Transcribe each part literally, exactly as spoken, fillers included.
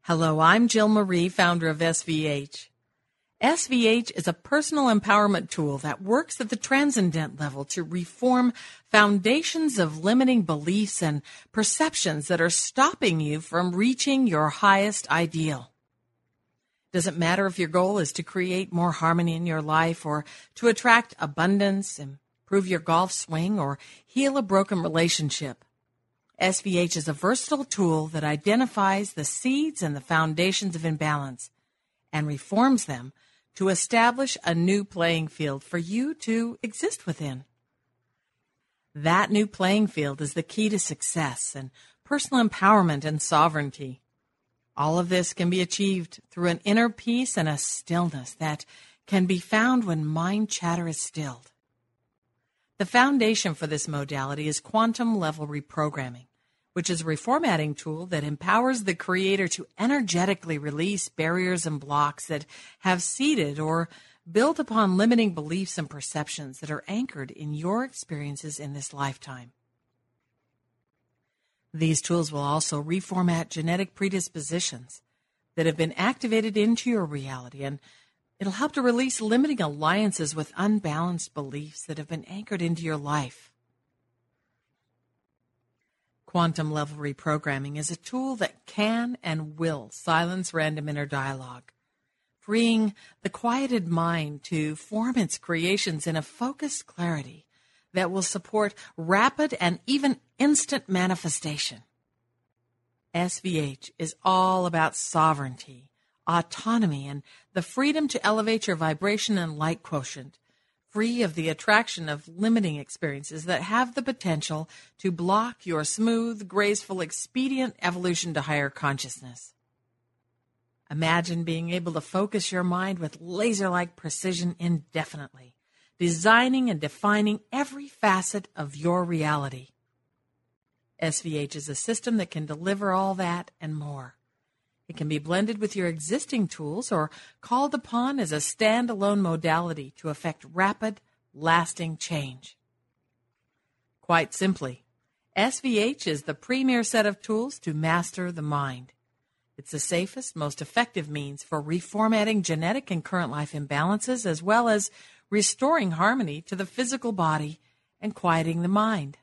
Hello, I'm Jill Marie, founder of S V H. S V H is a personal empowerment tool that works at the transcendent level to reform foundations of limiting beliefs and perceptions that are stopping you from reaching your highest ideal. Doesn't matter if your goal is to create more harmony in your life or to attract abundance, improve your golf swing, or heal a broken relationship. S V H is a versatile tool that identifies the seeds and the foundations of imbalance and reforms them to establish a new playing field for you to exist within. That new playing field is the key to success and personal empowerment and sovereignty. All of this can be achieved through an inner peace and a stillness that can be found when mind chatter is stilled. The foundation for this modality is quantum level reprogramming, which is a reformatting tool that empowers the creator to energetically release barriers and blocks that have seeded or built upon limiting beliefs and perceptions that are anchored in your experiences in this lifetime. These tools will also reformat genetic predispositions that have been activated into your reality, and it'll help to release limiting alliances with unbalanced beliefs that have been anchored into your life. Quantum level reprogramming is a tool that can and will silence random inner dialogue, freeing the quieted mind to form its creations in a focused clarity that will support rapid and even instant manifestation. S V H is all about sovereignty, autonomy, and the freedom to elevate your vibration and light quotient, free of the attraction of limiting experiences that have the potential to block your smooth, graceful, expedient evolution to higher consciousness. Imagine being able to focus your mind with laser-like precision indefinitely, designing and defining every facet of your reality. S V H is a system that can deliver all that and more. It can be blended with your existing tools or called upon as a standalone modality to effect rapid, lasting change. Quite simply, S V H is the premier set of tools to master the mind. It's the safest, most effective means for reformatting genetic and current life imbalances, as well as restoring harmony to the physical body and quieting the mind.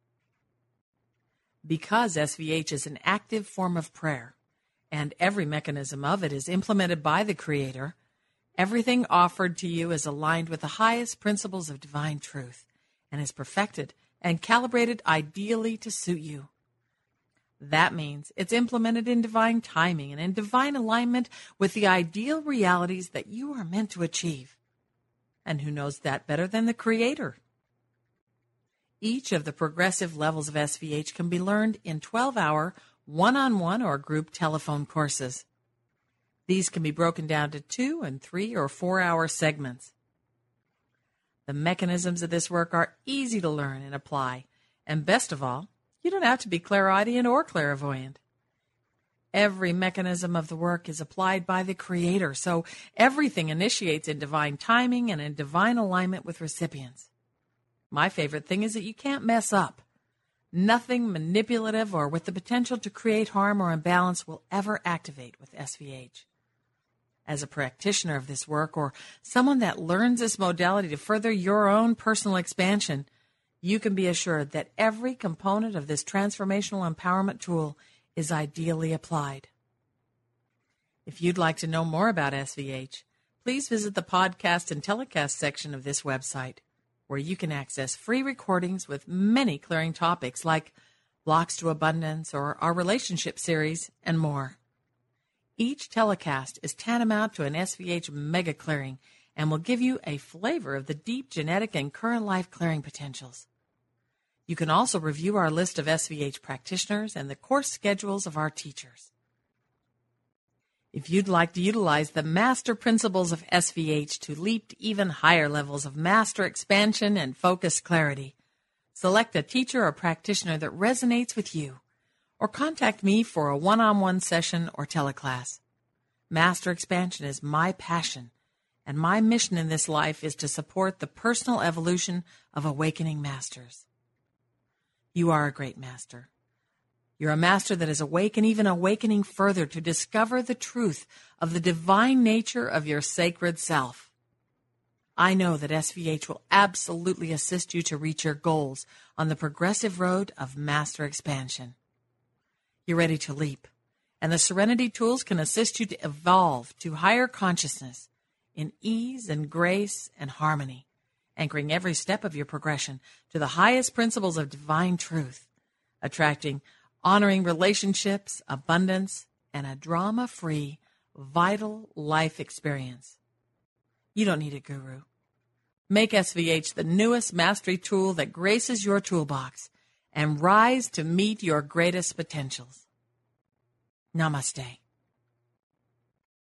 Because S V H is an active form of prayer, and every mechanism of it is implemented by the Creator, everything offered to you is aligned with the highest principles of divine truth and is perfected and calibrated ideally to suit you. That means it's implemented in divine timing and in divine alignment with the ideal realities that you are meant to achieve. And who knows that better than the Creator? Each of the progressive levels of S V H can be learned in twelve-hour one-on-one or group telephone courses. These can be broken down to two and three or four-hour segments. The mechanisms of this work are easy to learn and apply, and best of all, you don't have to be clairaudient or clairvoyant. Every mechanism of the work is applied by the Creator, so everything initiates in divine timing and in divine alignment with recipients. My favorite thing is that you can't mess up. Nothing manipulative or with the potential to create harm or imbalance will ever activate with S V H. As a practitioner of this work or someone that learns this modality to further your own personal expansion, you can be assured that every component of this transformational empowerment tool is ideally applied. If you'd like to know more about S V H, please visit the podcast and telecast section of this website, where you can access free recordings with many clearing topics like Blocks to Abundance or our relationship series and more. Each telecast is tantamount to an S V H mega clearing and will give you a flavor of the deep genetic and current life clearing potentials. You can also review our list of S V H practitioners and the course schedules of our teachers. If you'd like to utilize the master principles of S V H to leap to even higher levels of master expansion and focused clarity, select a teacher or practitioner that resonates with you, or contact me for a one-on-one session or teleclass. Master expansion is my passion, and my mission in this life is to support the personal evolution of awakening masters. You are a great master. You're a master that is awake and even awakening further to discover the truth of the divine nature of your sacred self. I know that S V H will absolutely assist you to reach your goals on the progressive road of master expansion. You're ready to leap, and the Serenity tools can assist you to evolve to higher consciousness in ease and grace and harmony, anchoring every step of your progression to the highest principles of divine truth, attracting honoring relationships, abundance, and a drama-free, vital life experience. You don't need a guru. Make S V H the newest mastery tool that graces your toolbox and rise to meet your greatest potentials. Namaste.